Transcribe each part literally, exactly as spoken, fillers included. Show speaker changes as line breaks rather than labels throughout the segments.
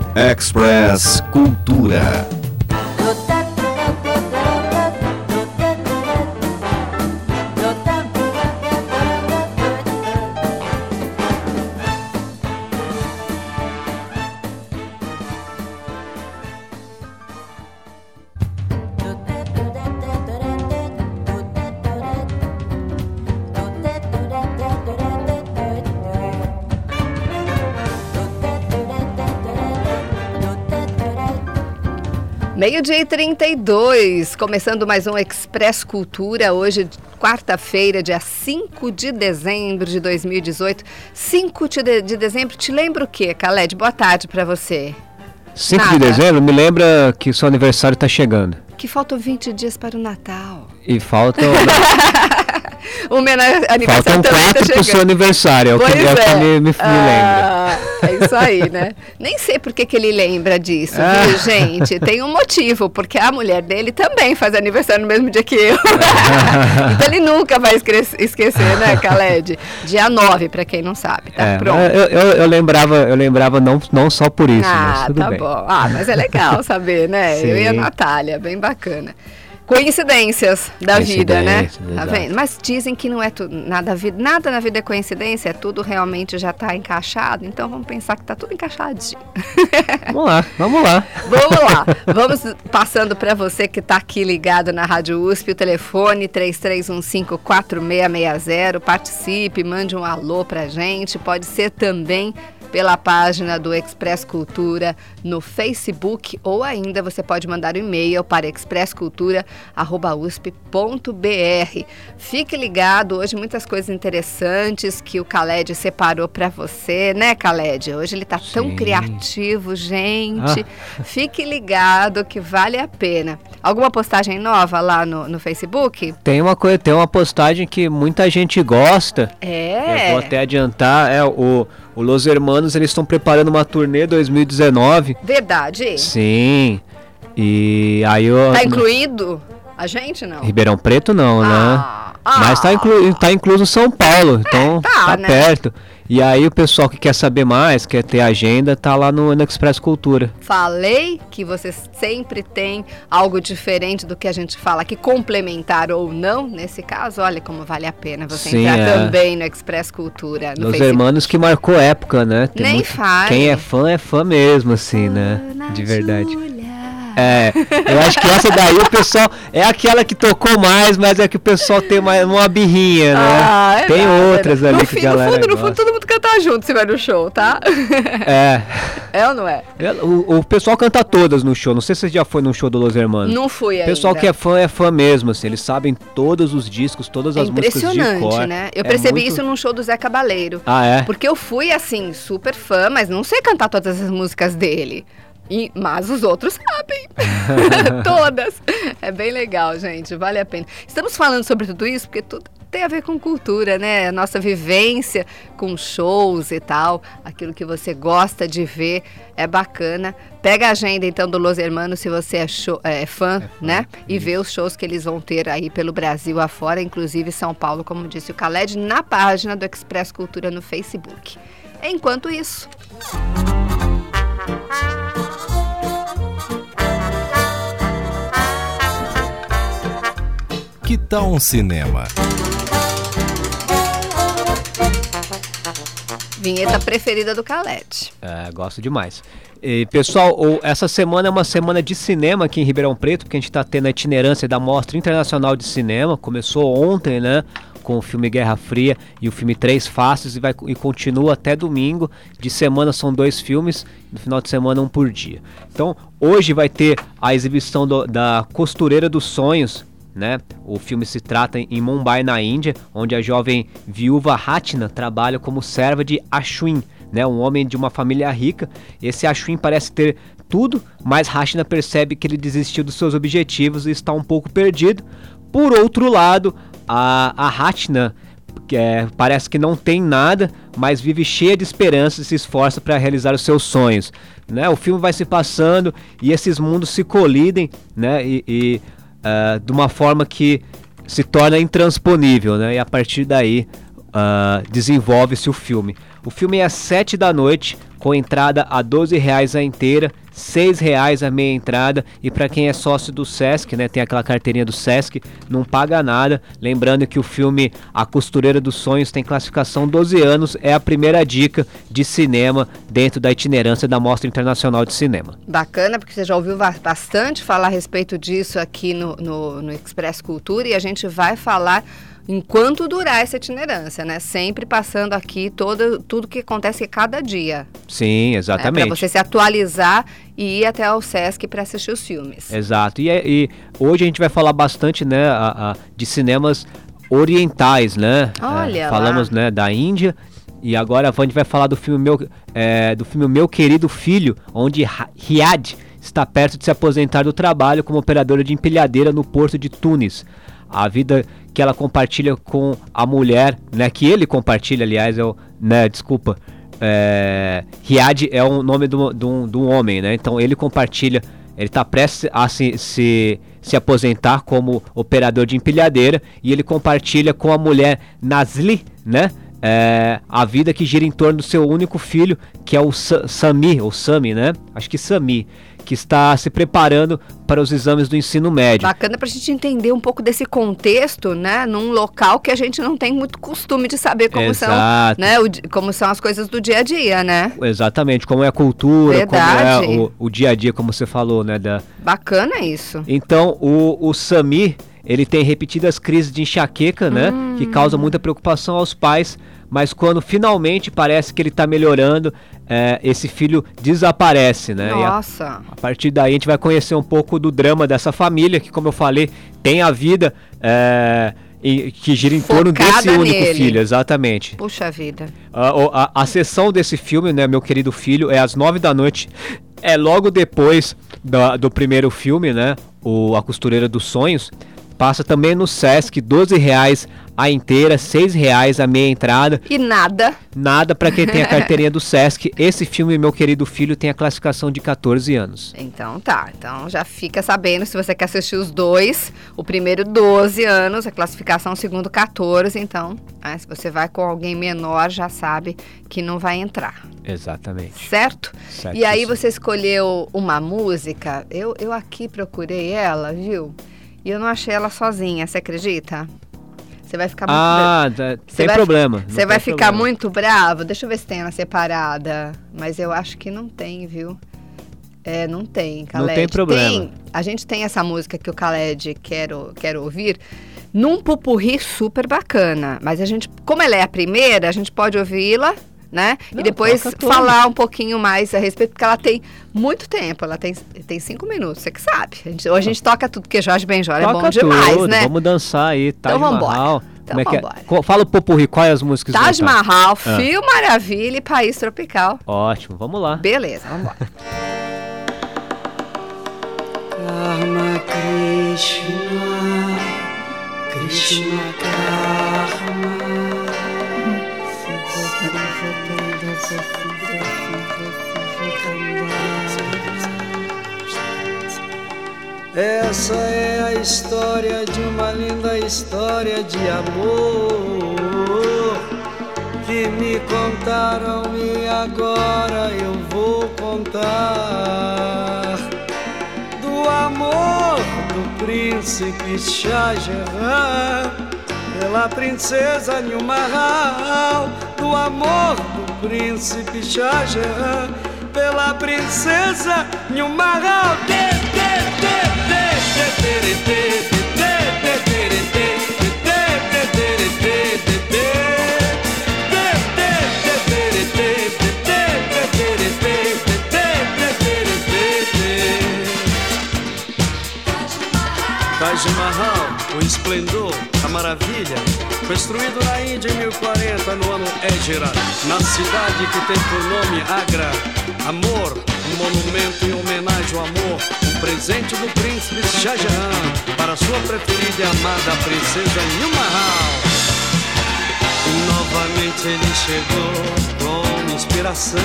Express Cultura.
Meio-dia e trinta e dois, começando mais um Express Cultura, hoje quarta-feira, dia cinco de dezembro de dois mil e dezoito. cinco de, de dezembro, te lembra o quê, Khaled? Boa tarde para você.
cinco de dezembro me lembra que seu aniversário está chegando.
Que faltam vinte dias para o Natal.
E faltam...
o meu aniversário
faltam
também
quatro
tá
pro seu aniversário, é o que, é. É o que me, me, me
ah,
lembra.
É isso aí, né? Nem sei por que, que ele lembra disso,
ah.
viu, gente? Tem um motivo, porque a mulher dele também faz aniversário no mesmo dia que eu. Então ele nunca vai esquecer, né, Khaled? Dia nove, pra quem não sabe, tá
é,
pronto.
Eu, eu, eu lembrava, eu lembrava não, não só por isso,
ah,
mas tudo
tá
bem.
Bom. Ah, mas é legal saber, né?
Sim.
Eu e a Natália, bem bacana. Coincidências da vida, né? Tá vendo? Mas dizem que não é tudo, nada, nada na vida é coincidência, é tudo realmente já tá encaixado, então vamos pensar que tá tudo encaixadinho.
Vamos lá, vamos lá.
Vamos lá, vamos passando para você que tá aqui ligado na Rádio U S P, o telefone três três um cinco, quatro seis seis zero, participe, mande um alô pra gente, pode ser também pela página do Express Cultura no Facebook, ou ainda você pode mandar um e-mail para express cultura arroba u s p ponto b r. Fique ligado, hoje muitas coisas interessantes que o Khaled separou para você, né, Khaled? Hoje ele tá Sim. tão criativo, gente. Ah. Fique ligado que vale a pena. Alguma postagem nova lá no, no Facebook?
Tem uma coisa, tem uma postagem que muita gente gosta.
É.
Eu vou até adiantar, é o O Los Hermanos, eles estão preparando uma turnê dois mil e dezenove.
Verdade?
Sim. E aí eu...
Tá incluído a gente, não?
Ribeirão Preto não, ah, né?
Ah,
Mas tá, inclu... tá incluso São Paulo, então é, tá, tá né? perto. E aí o pessoal que quer saber mais, quer ter agenda, tá lá no, no Express Cultura.
Falei que você sempre tem algo diferente do que a gente fala aqui, complementar ou não. Nesse caso, olha como vale a pena você
Sim,
entrar
é.
também no Express Cultura. No
Los
Facebook.
Hermanos que marcou época, né? Tem
Nem
muito...
faz.
Quem é fã é fã mesmo, assim, né?
Ana
De verdade.
Júlia.
É, eu acho que essa daí o pessoal é aquela que tocou mais, mas é que o pessoal tem uma, uma birrinha, né?
Ah, é
tem
nada,
outras
né?
ali
no
que
fim,
a galera
No fundo, no
gosta.
fundo, todo mundo canta junto se vai no show, tá?
É.
É ou não é?
O, o pessoal canta todas no show, não sei se você já foi num show do Los Hermanos.
Não fui ainda.
O pessoal que é fã é fã mesmo, assim, eles sabem todos os discos, todas as
é
músicas de cor.
Impressionante, né? Eu
é
percebi
muito...
isso num show do Zé Cabaleiro.
Ah, é?
Porque eu fui, assim, super fã, mas não sei cantar todas as músicas dele. E, mas os outros sabem. Todas. É bem legal, gente. Vale a pena. Estamos falando sobre tudo isso porque tudo tem a ver com cultura, né? A nossa vivência com shows e tal. Aquilo que você gosta de ver é bacana. Pega a agenda, então, do Los Hermanos, se você é, show, é, fã, é fã, né? E isso. Vê os shows que eles vão ter aí pelo Brasil afora, inclusive São Paulo, como disse o Khaled, na página do Express Cultura no Facebook. Enquanto isso...
Que tal um cinema?
Vinheta preferida do Khaled.
É, gosto demais. E, pessoal, essa semana é uma semana de cinema aqui em Ribeirão Preto, porque a gente está tendo a itinerância da Mostra Internacional de Cinema. Começou ontem, né? Com o filme Guerra Fria e o filme Três Faces e, vai, e continua até domingo. De semana são dois filmes, no final de semana um por dia. Então, hoje vai ter a exibição do, da Costureira dos Sonhos, né? O filme se trata em Mumbai, na Índia, onde a jovem viúva Ratna trabalha como serva de Ashwin, né? Um homem de uma família rica. Esse Ashwin parece ter tudo, mas Ratna percebe que ele desistiu dos seus objetivos e está um pouco perdido. Por outro lado, a, a Ratna que é, parece que não tem nada, mas vive cheia de esperança e se esforça para realizar os seus sonhos, né? O filme vai se passando e esses mundos se colidem, né? E, e uh, de uma forma que se torna intransponível, né? E a partir daí uh, desenvolve-se o filme. O filme é às sete da noite, com entrada a doze reais a inteira, seis reais a meia entrada, e para quem é sócio do Sesc, né, tem aquela carteirinha do Sesc, não paga nada. Lembrando que o filme A Costureira dos Sonhos tem classificação doze anos, é a primeira dica de cinema dentro da itinerância da Mostra Internacional de Cinema.
Bacana, porque você já ouviu bastante falar a respeito disso aqui no, no, no Express Cultura, e a gente vai falar enquanto durar essa itinerância, né? Sempre passando aqui todo, tudo que acontece cada dia.
Sim, exatamente.
Né? Para você se atualizar e ir até ao Sesc para assistir os filmes.
Exato. E, e hoje a gente vai falar bastante, né, a, a, de cinemas orientais, né?
Olha
é, falamos,
lá.
né, da Índia. E agora a gente vai falar do filme Meu, é, do filme Meu Querido Filho, onde Riad está perto de se aposentar do trabalho como operadora de empilhadeira no porto de Tunis. A vida que ela compartilha com a mulher, né, que ele compartilha, aliás, é o, né, desculpa, é, Riad é o nome de um homem, né, então ele compartilha, ele está prestes a se, se, se aposentar como operador de empilhadeira, e ele compartilha com a mulher Nazli, né, é, a vida que gira em torno do seu único filho, que é o Sami, ou Sami, né, acho que Sami, que está se preparando para os exames do ensino médio.
Bacana para a gente entender um pouco desse contexto, né, num local que a gente não tem muito costume de saber como
Exato.
são, né, o, como são as coisas do dia a dia, né?
Exatamente, como é a cultura,
Verdade.
como é o, o dia a dia, como você falou, né? Da...
Bacana isso.
Então, o, o Sami, ele tem repetidas crises de enxaqueca, né,
hum.
que causam muita preocupação aos pais, mas quando finalmente parece que ele está melhorando, é, esse filho desaparece, né?
Nossa!
E a, a partir daí a gente vai conhecer um pouco do drama dessa família, que, como eu falei, tem a vida é, e, que gira em torno desse único
nele.
filho, exatamente.
Puxa vida.
A, a, a sessão desse filme, né, Meu Querido Filho, é às nove da noite, é logo depois do, do primeiro filme, né, o A Costureira dos Sonhos. Passa também no Sesc, doze reais a inteira, seis reais a meia entrada.
E nada.
Nada para quem tem a carteirinha do Sesc. Esse filme, Meu Querido Filho, tem a classificação de catorze anos.
Então tá, então já fica sabendo, se você quer assistir os dois, o primeiro doze anos, a classificação o segundo catorze, então, né, se você vai com alguém menor, já sabe que não vai entrar.
Exatamente.
Certo?
Certo.
E aí você escolheu uma música, eu, eu aqui procurei ela, viu? E eu não achei ela sozinha, você acredita? Você vai ficar muito...
Ah, tá, tem
vai,
problema.
Você vai ficar
problema.
muito bravo? Deixa eu ver se tem ela separada. Mas eu acho que não tem, viu? É, não tem, Khaled.
Não tem problema.
Tem, a gente tem essa música que o Khaled quer, quer ouvir num pupurri super bacana. Mas a gente, como ela é a primeira, a gente pode ouvi-la, né? Não, e depois falar um pouquinho mais a respeito, porque ela tem muito tempo, ela tem, tem cinco minutos, você que sabe. A gente, hoje a gente toca tudo, porque Jorge Benjor é bom demais,
tudo,
né?
Vamos dançar aí, Taj
então vamos
Mahal.
embora. Então
Como é
vamos
que é? Fala o popurri, quais as músicas?
Taj Mahal,
ah.
Fio Maravilha e País Tropical.
Ótimo, vamos lá.
Beleza, vamos embora.
Karma Krishna, Krishna Karma. Essa é a história de uma linda história de amor que me contaram e agora eu vou contar. Do amor do príncipe Shah Jahan pela princesa Nilmahal. Do amor do príncipe Shah Jahan pela princesa Nilmahal. Taj Mahal, o esplendor, a maravilha, construído na Índia em mil e quarenta no ano Égira, na cidade que tem por nome Agra. Amor, um monumento em homenagem ao amor, um presente do príncipe Shah Jahan para sua preferida e amada princesa Nilmahal. E novamente ele chegou com inspiração,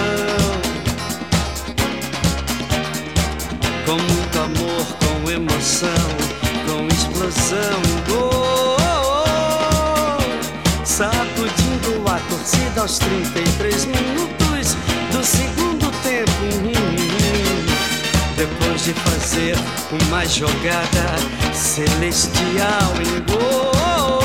com muito amor, com emoção, com explosão. Oh, oh, oh, sacudindo a torcida partida aos trinta e três minutos do segundo tempo. Depois de fazer uma jogada celestial em gol,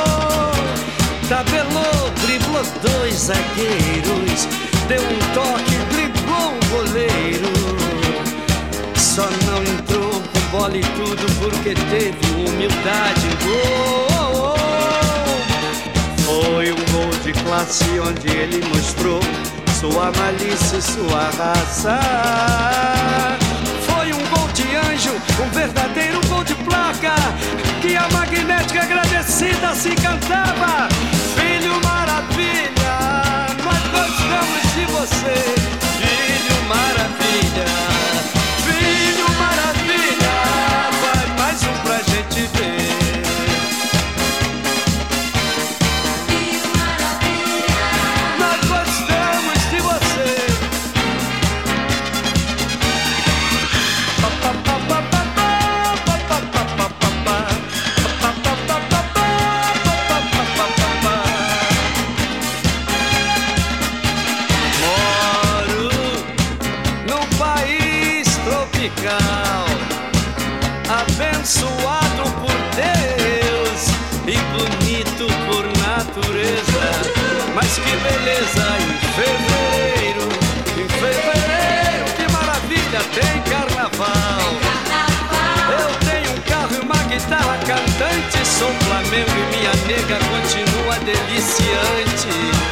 tabelou, driblou dois zagueiros, deu um toque, driblou o goleiro. Só não entrou com bola e tudo porque teve humildade em gol. Foi um gol de classe onde ele mostrou sua malícia e sua raça. Foi um gol de anjo, um verdadeiro gol de placa, que a magnética agradecida se cantava. Filho maravilha, nós gostamos de você. Filho maravilha, filho maravilha, vai mais um pra gente ver. Filho maravilha, nós gostamos de você. Moro num país tropical, abençoado por Deus e bonito por natureza. Mas que beleza em fevereiro, em fevereiro, que maravilha, tem carnaval. Eu tenho um carro e uma guitarra cantante, sou Flamengo e minha nega continua deliciante.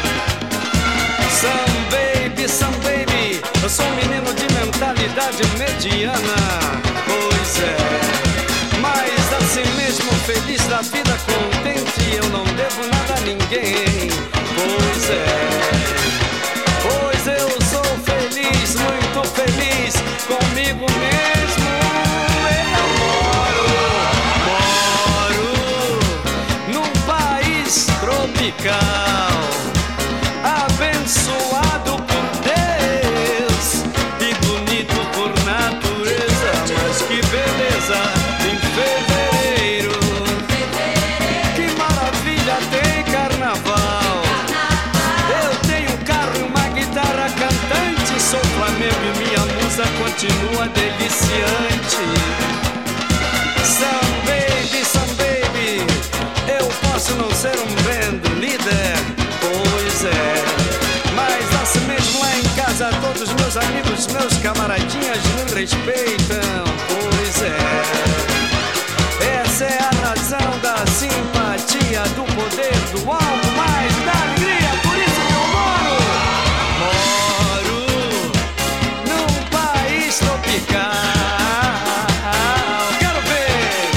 Some baby, some baby, eu sou um menino de mentalidade mediana. Pois é, mas assim mesmo feliz da vida, contente, eu não devo nada a ninguém. Pois é, pois eu sou feliz, muito feliz comigo mesmo. Eu moro, moro num país tropical, abençoado por Deus e bonito por natureza. Mas que beleza em fevereiro, que maravilha, tem carnaval. Eu tenho um carro e uma guitarra cantante, sou Flamengo e minha musa continua deliciante. Some baby, some baby, eu posso não ser um band líder, pois é, mas assim mesmo lá em casa todos meus amigos, meus camaradinhas me respeitam. Pois é, essa é a razão da simpatia, do poder, do algo mais, da alegria. Por isso que eu moro, moro num país tropical. Quero ver.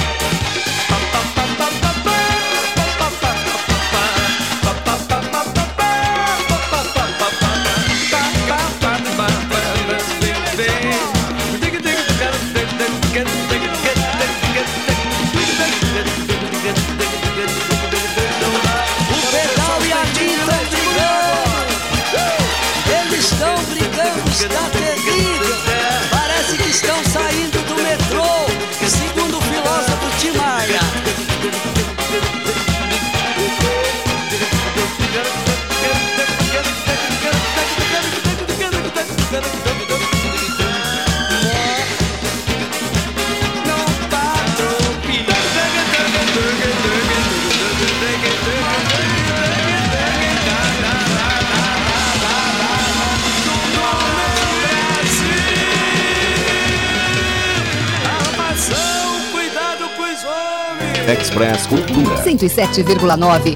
O pedal e a tinta brigando, eles estão brigando, está terrível. Parece que estão saindo do metrô, segundo o filósofo Tim Maia.
Não tá Cuidado com os homens.
Express Cultura.
cento e sete vírgula nove.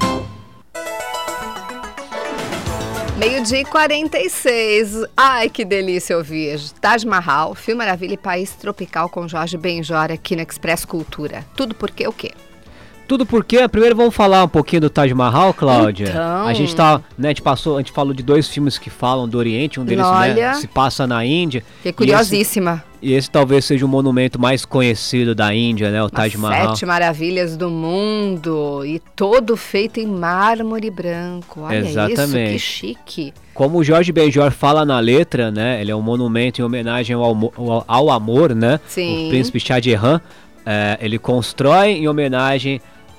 Meio-dia e quarenta e seis. Ai, que delícia ouvir. Taj Mahal, Filme Maravilha e País Tropical com Jorge Benjor aqui no Express Cultura. Tudo porque o quê?
Tudo porque, primeiro vamos falar um pouquinho do Taj Mahal, Cláudia.
Então.
A gente tá, né, a gente passou, a gente falou de dois filmes que falam do Oriente, um deles,
Olha,
né, se passa na Índia.
Fiquei curiosíssima.
E esse, e esse talvez seja o monumento mais conhecido da Índia, né, o Taj
As
Mahal.
Sete maravilhas do mundo e todo feito em mármore branco. Olha
Exatamente.
isso, que chique.
Como o Jorge Benjor fala na letra, né, ele é um monumento em homenagem ao, ao, ao amor, né?
Sim.
O príncipe Shah Jahan, é, ele constrói em homenagem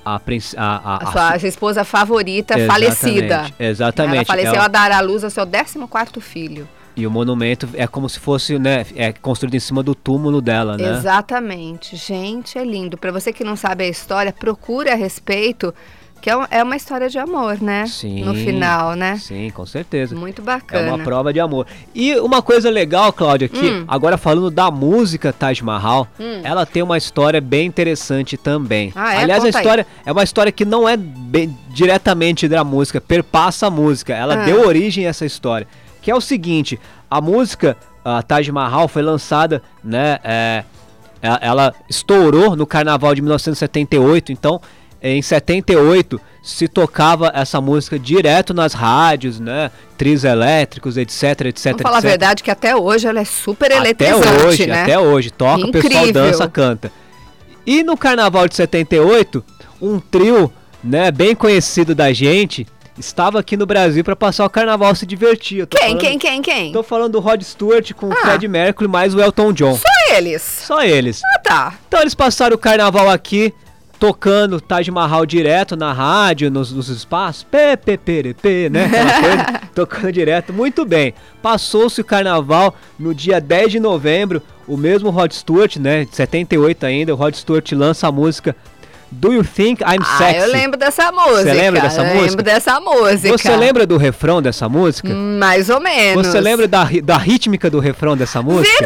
a, princ- a, a,
A sua
a-
esposa favorita
Exatamente,
falecida.
exatamente.
Ela faleceu
Ela-
a dar à luz ao seu décimo quarto filho.
E o monumento é como se fosse, né, é construído em cima do túmulo dela, né?
Exatamente. Gente, é lindo. Para você que não sabe a história, procure a respeito, que é um- é uma história de amor, né?
Sim.
No final, né?
Sim, com certeza.
Muito
É
bacana.
uma prova de amor. E uma coisa legal, Cláudia, que
Hum.
agora falando da música Taj Mahal, ela tem uma história bem interessante também.
Ah, é?
Aliás, a
Conta aí.
história é uma história que não é bem diretamente da música, perpassa a música. Ela
Ah.
deu origem a essa história. Que é o seguinte, a música a Taj Mahal foi lançada, né, é, ela, ela estourou no Carnaval de mil novecentos e setenta e oito, então em setenta e oito se tocava essa música direto nas rádios, né, trios elétricos, etc, etc,
Vamos falar a
etcétera.
verdade que até hoje ela é super
Até
eletrizante,
hoje,
né?
até hoje, toca, o pessoal
Incrível.
dança, canta. E no Carnaval de setenta e oito, um trio, né, bem conhecido da gente, estava aqui no Brasil para passar o Carnaval, se divertir. Eu tô
Quem,
falando-
quem, quem, quem?
Tô falando do Rod Stewart com o
Ah.
Fred Mercury mais o Elton John.
Só eles.
Só eles.
Ah, tá.
Então eles passaram o Carnaval aqui, tocando Taj Mahal direto na rádio, nos, nos espaços, pê, pê, pê, pê, né, aquela coisa, tocando direto, muito bem. Passou-se o Carnaval no dia dez de novembro, o mesmo Rod Stewart, né, de setenta e oito ainda, o Rod Stewart lança a música Do You Think I'm
Ah,
Sexy?
eu lembro dessa música.
Você lembra dessa
eu
música?
lembro dessa música.
Você lembra do refrão dessa música?
Mais ou menos.
Você lembra da, ri- da rítmica do refrão dessa música?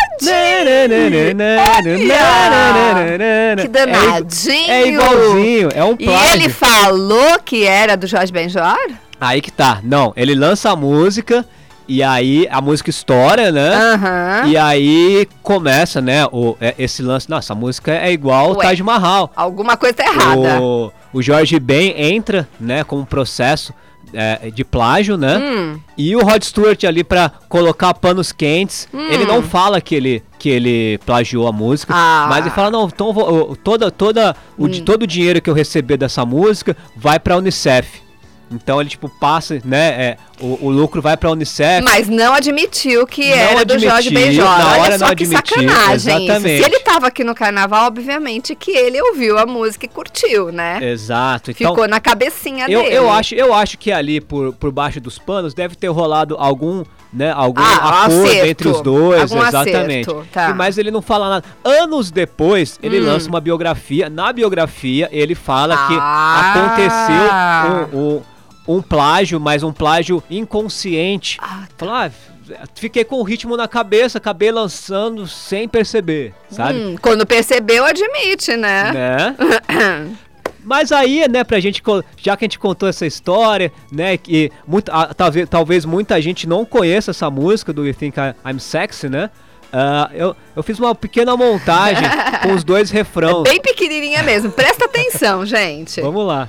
Que danadinho.
É igualzinho, é um
E
plágio.
ele falou que era do Jorge Benjor?
Aí que tá, não, ele lança a música e aí a música estoura, né?
Aham.
E aí começa, né, o, é- esse lance, nossa, a música é igual ao
Ué.
Taj Mahal.
Alguma coisa tá errada.
O, o Jorge Ben entra, né, com um processo é, de plágio, né?
Hum.
E o Rod Stewart ali pra colocar panos quentes, ele não fala que ele, que ele plagiou a música,
Ah.
mas ele fala, não, então vou- o- toda, toda, o, di- todo o dinheiro que eu receber dessa música vai pra Unicef. Então ele tipo passa, né, é, o, o lucro vai pra Unicef.
Mas não admitiu que
Não
era do Jorge
admitiu,
Benjor.
na
Olha
hora
só
não
que
admitiu,
sacanagem isso.
exatamente.
Se ele tava aqui no carnaval, obviamente que ele ouviu a música e curtiu, né?
Exato. Então,
Ficou na cabecinha
eu,
dele.
eu, acho, eu acho que ali por, por baixo dos panos deve ter rolado algum, né, algum
Ah,
acordo
acerto.
entre os dois,
Algum
exatamente.
acerto, tá.
E, mas ele não fala nada. Anos depois, ele
Hum.
lança uma biografia. Na biografia, ele fala que
Ah.
aconteceu um, um, um plágio, mas um plágio inconsciente.
Ah,
Fala, ah, fiquei com o ritmo na cabeça, acabei lançando sem perceber, sabe?
Hum, quando percebeu, admite, né?
Né? Mas aí, né, pra gente, co- já que a gente contou essa história, né, que muito, ah, talvez, talvez muita gente não conheça essa música do You Think I- I'm Sexy, né? Ah, eu, eu fiz uma pequena montagem com os dois refrãos.
Bem pequenininha mesmo. Presta atenção, gente.
Vamos lá.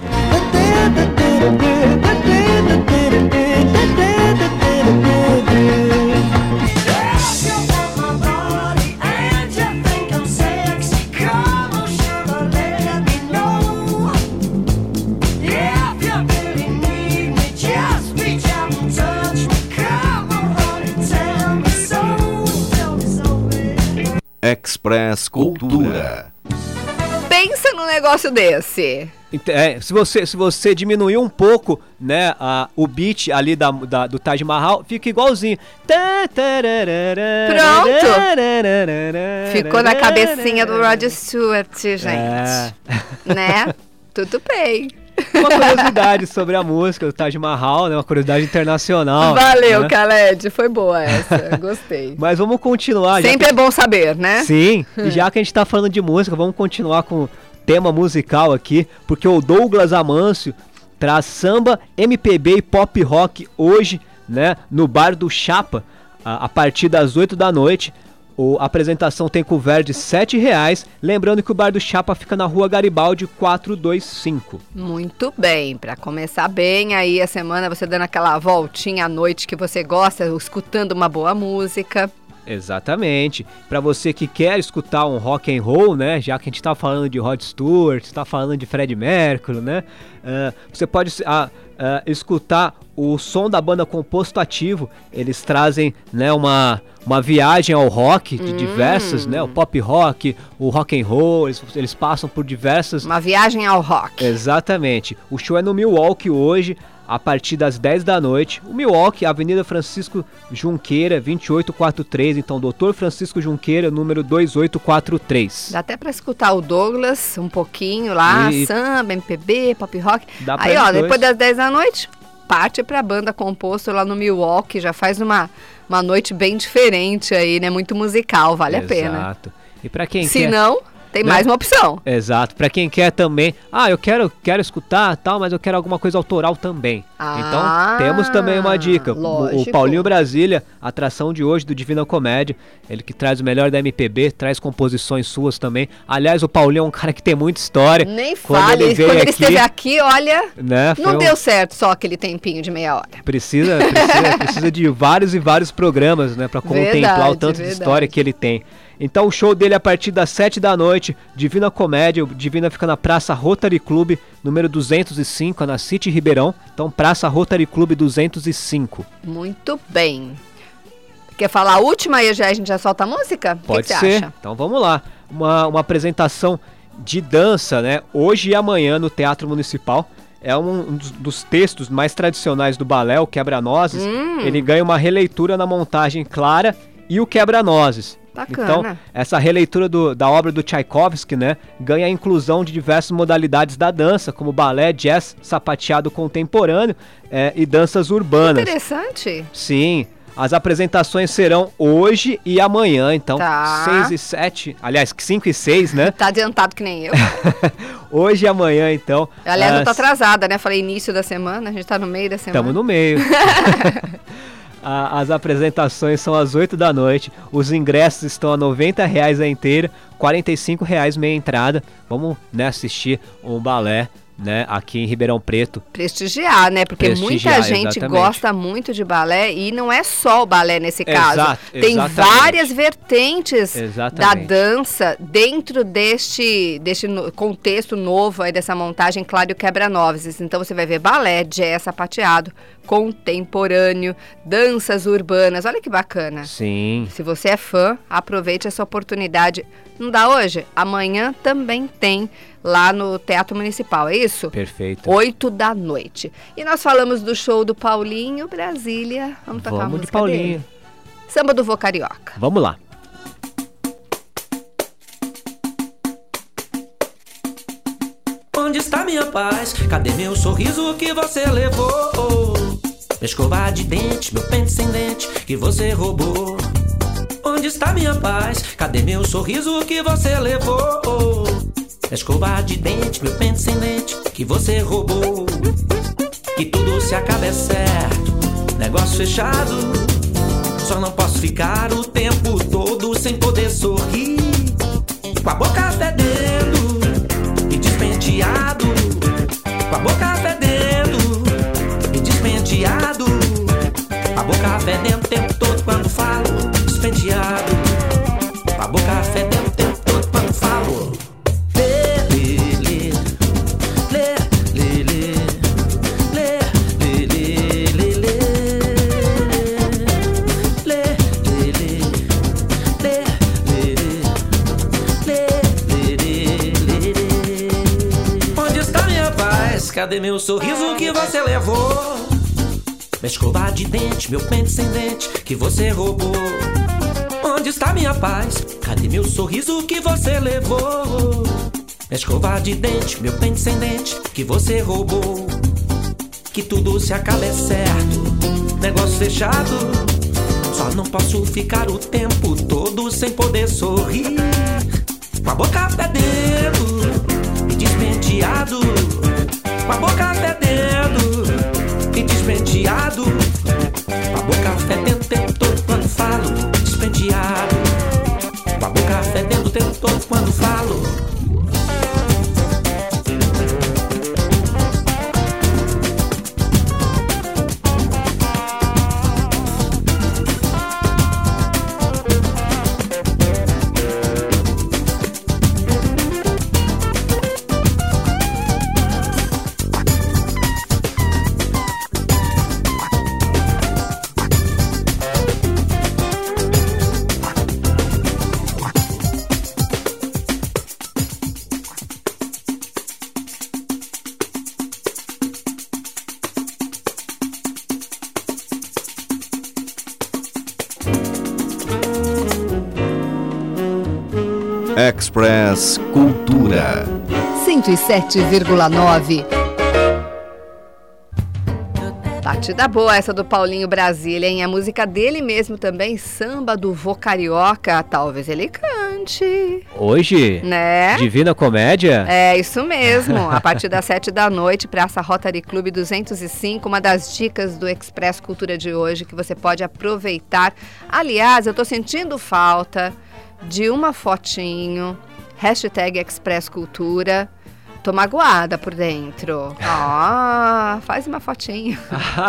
Express Cultura.
Pensa num negócio desse.
Ent- é, se, você, se você diminuir um pouco, né, a, o beat ali da, da- do Taj Mahal, fica igualzinho.
Pronto. Ficou na cabecinha do Rod Stewart, gente.
É.
Né? Tudo bem.
Uma curiosidade sobre a música do Taj Mahal, né, uma curiosidade internacional.
Valeu,
né?
Khaled. Foi boa essa. Gostei.
Mas vamos continuar. já
Sempre
que-
é bom saber, né?
Sim, e já que a gente tá falando de música, vamos continuar com o tema musical aqui, porque o Douglas Amâncio traz samba, M P B e pop rock hoje, né, no Bar do Chapa, a, a partir das oito da noite. O, a apresentação tem couvert de sete reais, lembrando que o Bar do Chapa fica na rua Garibaldi quatrocentos e vinte e cinco.
Muito bem, para começar bem aí a semana, você dando aquela voltinha à noite que você gosta, escutando uma boa música.
Exatamente. Para você que quer escutar um rock and roll, né? Já que a gente tá falando de Rod Stewart, está falando de Freddie Mercury, né? Uh, você pode uh, uh, escutar o som da banda Composto Ativo. Eles trazem, né, uma, uma viagem ao rock de hum. diversas, né? O pop rock, o rock and roll. Eles, eles passam por diversas.
Uma viagem ao rock.
Exatamente. O show é no Milwaukee hoje, a partir das dez da noite. O Milwaukee, Avenida Francisco Junqueira, vinte e oito quarenta e três. Então, doutor Francisco Junqueira, número vinte e oito quarenta e três.
Dá até pra escutar o Douglas um pouquinho lá, e... samba, M P B, pop rock. Dá Aí, ó, depois dois. das dez da noite, parte pra banda Composto lá no Milwaukee. Já faz uma, uma noite bem diferente aí, né? Muito musical, vale
Exato.
a pena.
Exato. E pra quem
Se
quer...
não... Tem
né?
mais uma opção.
Exato. Pra quem quer também, ah, eu quero, quero escutar tal, mas eu quero alguma coisa autoral também.
Ah,
então, temos também uma dica. O, o Paulinho Brasília, atração de hoje do Divina Comédia, ele que traz o melhor da M P B, traz composições suas também. Aliás, o Paulinho é um cara que tem muita história.
Nem fale, ele quando ele aqui, esteve aqui, olha, né, não um... deu certo só aquele tempinho de meia hora.
Precisa, precisa, precisa de vários e vários programas, né, pra contemplar verdade, o tanto verdade. de história que ele tem. Então o show dele é a partir das sete da noite, Divina Comédia, o Divina fica na Praça Rotary Club, número duzentos e cinco, na City Ribeirão. Então Praça Rotary Club duzentos e cinco.
Muito bem. Quer falar a última e já a gente já solta a música?
Pode
que que
ser.
Você acha?
Então vamos lá. Uma, uma apresentação de dança, né? Hoje e amanhã no Teatro Municipal. É um dos, dos textos mais tradicionais do balé, o Quebra-Nozes. Hum. Ele ganha uma releitura na montagem Clara e o Quebra-Nozes.
Bacana.
Então, essa releitura do, da obra do Tchaikovsky, né, ganha a inclusão de diversas modalidades da dança, como balé, jazz, sapateado contemporâneo é, e danças urbanas.
Interessante.
Sim. As apresentações serão hoje e amanhã, então,
tá.
seis e sete, aliás, cinco e seis, né?
Tá adiantado que nem eu.
Hoje e amanhã, então.
Aliás, as... eu tô atrasada, né? Falei início da semana, a gente tá no meio da semana.
Estamos no meio. As apresentações são às oito da noite. Os ingressos estão a noventa reais a inteira, quarenta e cinco reais meia entrada. Vamos, né, assistir um balé, né, aqui em Ribeirão Preto.
Prestigiar, né? Porque
Prestigiar,
muita gente
exatamente.
gosta muito de balé e não é só o balé nesse caso.
Exato,
Tem
exatamente.
várias vertentes
Exatamente.
da dança dentro deste, deste no, contexto novo aí dessa montagem Cláudio Quebra-Nozes. Então você vai ver balé, jazz, sapateado, contemporâneo, danças urbanas. Olha que bacana.
Sim.
Se você é fã, aproveite essa oportunidade. Não dá hoje? Amanhã também tem lá no Teatro Municipal, é isso?
Perfeito.
Oito da noite. E nós falamos do show do Paulinho Brasília. Vamos tocar
Vamos
a música
de Paulinho.
dele? Samba do Vô Carioca.
Vamos lá.
Onde está minha paz? Cadê meu sorriso que você levou? Minha escova de dente, meu pente sem dente que você roubou. Onde está minha paz? Cadê meu sorriso que você levou? Minha escova de dente, meu pente sem dente que você roubou. Que tudo se acaba é certo, negócio fechado. Só não posso ficar o tempo todo sem poder sorrir. Com a boca fedendo e despenteado. Com a boca fedendo e despenteado. A boca fedendo o tempo todo quando falo. Despenteado. A boca fedendo o tempo todo quando falo. Cadê meu sorriso que você levou? Minha escova de dente, meu pente sem dente que você roubou. Onde está minha paz? Cadê meu sorriso que você levou? Minha escova de dente, meu pente sem dente que você roubou. Que tudo se acaba é certo, negócio fechado. Só não posso ficar o tempo todo sem poder sorrir. Com a boca fedendo e despenteado. Com a boca fedendo e despenteado. Com a boca fedendo o tempo todo quando falo. Despenteado. Com a boca fedendo o tempo todo quando falo.
Express Cultura.
cento e sete vírgula nove. Batida boa essa do Paulinho Brasília, hein? A música dele mesmo também, Samba do Vô Carioca, talvez ele cante.
Hoje?
Né?
Divina Comédia?
É, isso mesmo. A partir das sete da noite, Praça Rotary Club duzentos e cinco, uma das dicas do Express Cultura de hoje que você pode aproveitar. Aliás, eu tô sentindo falta de uma fotinho, hashtag Express Cultura. Tô magoada por dentro. Ah, faz uma fotinha.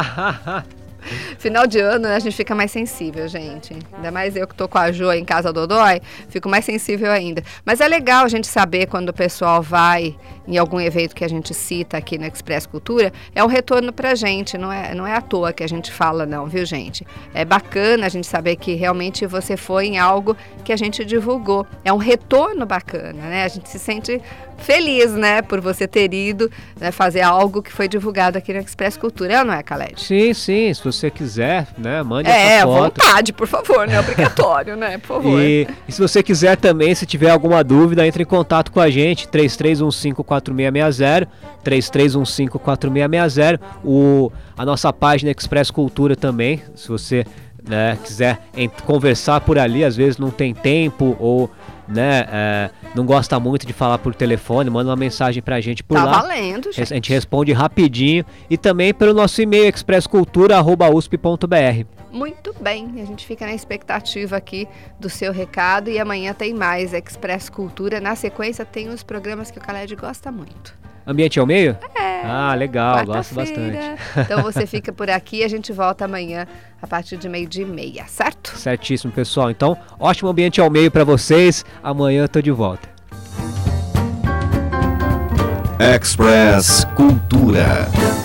Final de ano, né, a gente fica mais sensível, gente. Ainda mais eu que tô com a Jo em casa Dodói, fico mais sensível ainda. Mas é legal a gente saber quando o pessoal vai em algum evento que a gente cita aqui no Express Cultura, é um retorno pra gente, não é, não é à toa que a gente fala não, viu, gente? É bacana a gente saber que realmente você foi em algo que a gente divulgou. É um retorno bacana, né? A gente se sente feliz, né, por você ter ido, né, fazer algo que foi divulgado aqui no Express Cultura, é ou não é, Caled?
Sim, sim, se você quiser, né, mande
é,
essa foto.
É, vontade, por favor, não é obrigatório, né, por favor.
E, e se você quiser também, se tiver alguma dúvida, entre em contato com a gente, três três um cinco, quatro seis seis zero, três três um cinco, quatro seis seis zero, o, a nossa página Express Cultura também, se você, né, quiser ent- conversar por ali, às vezes não tem tempo ou, né, é, não gosta muito de falar por telefone, manda uma mensagem pra gente por
tá
lá.
Tá valendo, gente.
A gente responde rapidinho e também pelo nosso e-mail express cultura arroba u s p ponto b r.
Muito bem, a gente fica na expectativa aqui do seu recado e amanhã tem mais Express Cultura. Na sequência tem os programas que o Caled gosta muito.
Ambiente ao meio?
É.
Ah, legal, gosto bastante.
Então você fica por aqui e a gente volta amanhã a partir de meio-dia e meia, certo?
Certíssimo, pessoal. Então, ótimo ambiente ao meio para vocês. Amanhã eu tô de volta.
Express Cultura.